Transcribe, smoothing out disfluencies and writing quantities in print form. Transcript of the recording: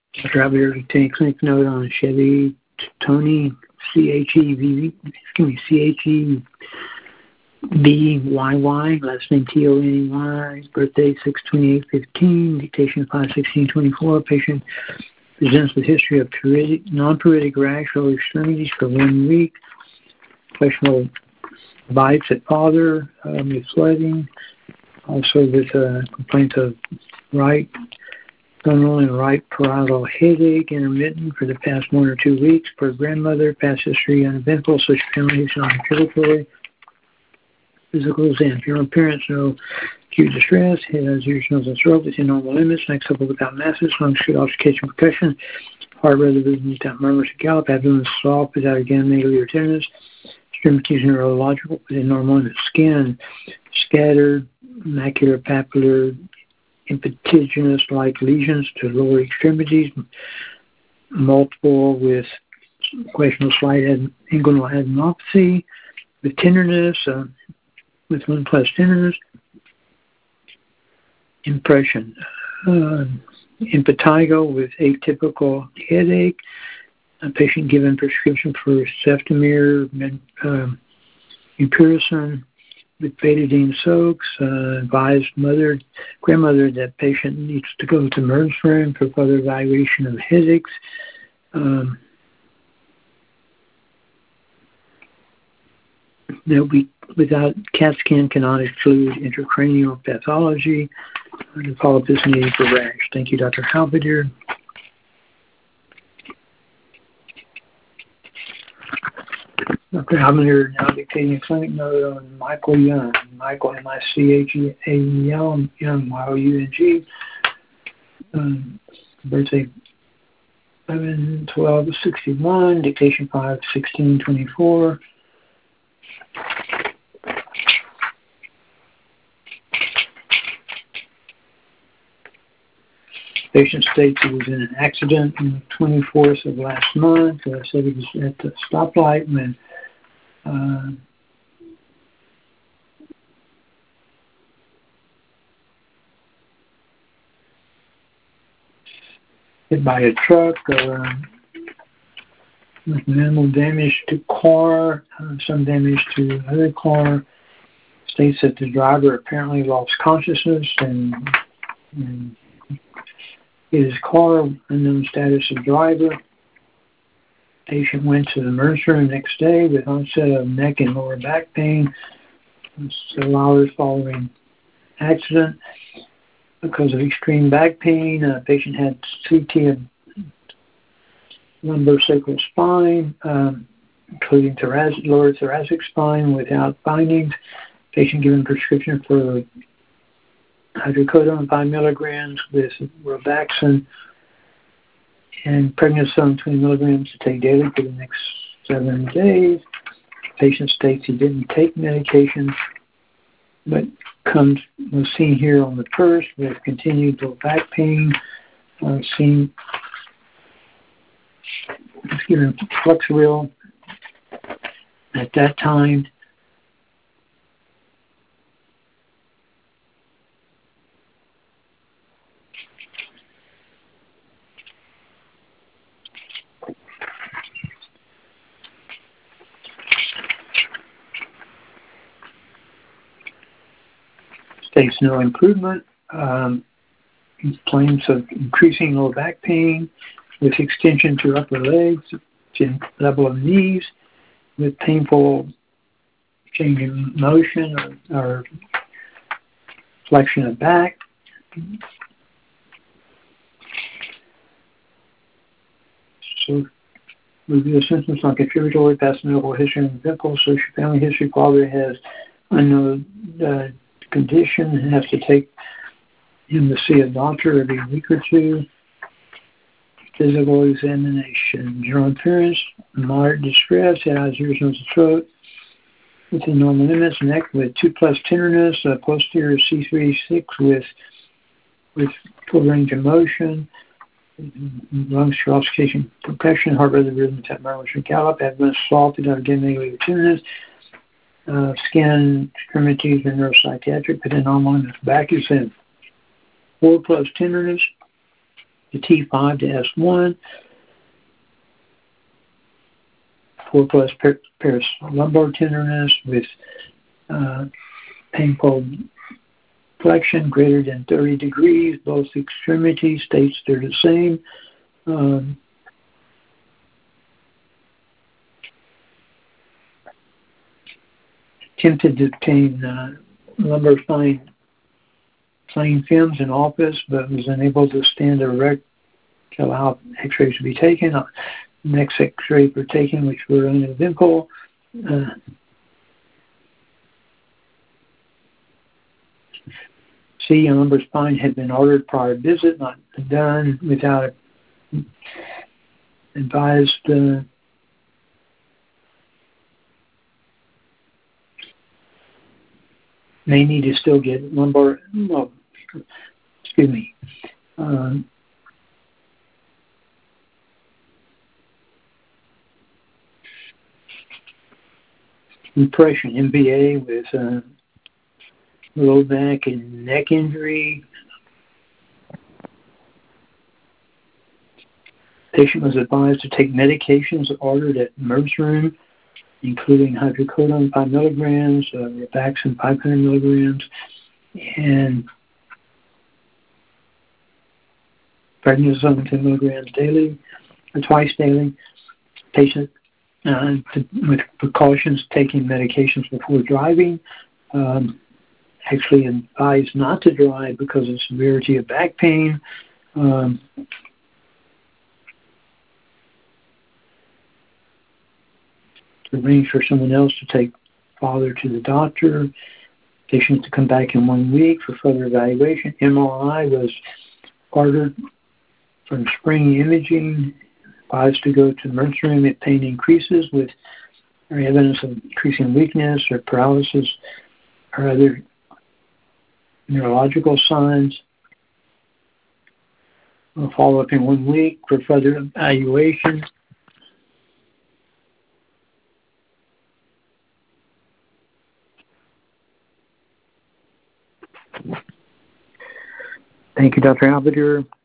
Dr. Albert, take clinic note on Chevy Tony, Chevbyy, last name Tony, birthday 6/28/15, dictation 5/16/24. Patient presents with history of non-pruritic rash over extremities for 1 week. Questionable bites at father with flooding. Also with complaints of right abdominal and right parietal headache, intermittent for the past 1 or 2 weeks. Per grandmother, past history uneventful, social family history non-ambulatory. Physical exam. General appearance, no acute distress. Head, ears, nose, and throat within normal limits. Next couple without masses. Lungs, good oxygenation, percussion. Heart rate without murmurs or gallop. Abdomen soft without ganglion or tenderness. Extremities neurological within normal limits. Skin scattered, macular, papular, impetiginous-like lesions to lower extremities. Multiple with questionable slight inguinal adenopathy. With tenderness. With 1+ tenderness. Impression. Impetigo with atypical headache. A patient given prescription for ceftamir, upiricin with betadine soaks. Advised grandmother that patient needs to go to emergency room for further evaluation of headaches. They'll be without CAT scan cannot exclude intracranial pathology. The follow-up is needed for rash. Thank you, Dr. Halberdier. Dr. Halberdier now dictating a clinic note on Michael Young. Michael, M-I-C-H-E-A-L, Young, Y-O-U-N-G. Birthday 11/12/61, dictation 5/16/24. Patient states he was in an accident on the 24th of last month. Said he was at the stoplight when hit by a truck. With minimal damage to car, some damage to another car. States that the driver apparently lost consciousness and his car, unknown status of driver. Patient went to the emergency room next day with onset of neck and lower back pain. Several hours following accident. Because of extreme back pain, patient had CT of lumbosacral spine, including lower thoracic spine without findings. Patient given prescription for hydrocodone 5 milligrams with Robaxin and prednisone 20 milligrams to take daily for the next 7 days. Patient states he didn't take medication, but was seen here on the 1st with continued low back pain. Seen was given Flexeril at that time. States no improvement. Complaints of increasing low back pain with extension to upper legs, to level of knees, with painful change in motion or flexion of back. So review symptoms on contributory past medical history and medical social family history. Father has unknown condition and has to take him to see a doctor every week or 2. Physical examination. General appearance, moderate distress, head, eyes, ears, nose, and throat. Within normal limits, neck with 2+ tenderness, posterior C3-6 with full range of motion. Lungs, oxygenation, percussion, heart rate, rhythm, tap, murmurs, and gallop. Abdomen soft without ganglion tenderness. Skin, extremities, and neuropsychiatric, but in normal limits. Back is in 4+ tenderness. the T5 to S1, 4+ pairs lumbar tenderness with painful flexion greater than 30 degrees. Both extremities states they're the same. Attempted to obtain lumbar spine films in office, but was unable to stand erect to allow x-rays to be taken. Next x-rays were taken, which were uneventful. C, a lumbar spine had been ordered prior visit, not done without advised may need to still get lumbar, impression, MVA with low back and neck injury. Patient was advised to take medications ordered at emergency room, including hydrocodone 5 milligrams, rifaximin 500 milligrams, and prednisone 10 milligrams daily, or twice daily. Patient with precautions taking medications before driving. Actually advised not to drive because of severity of back pain. To arrange for someone else to take father to the doctor. Patient to come back in 1 week for further evaluation. MRI was ordered from spring imaging. Advised to go to the emergency room if pain increases with evidence of increasing weakness or paralysis or other neurological signs. We'll follow up in 1 week for further evaluation. Thank you, Dr. Albeder.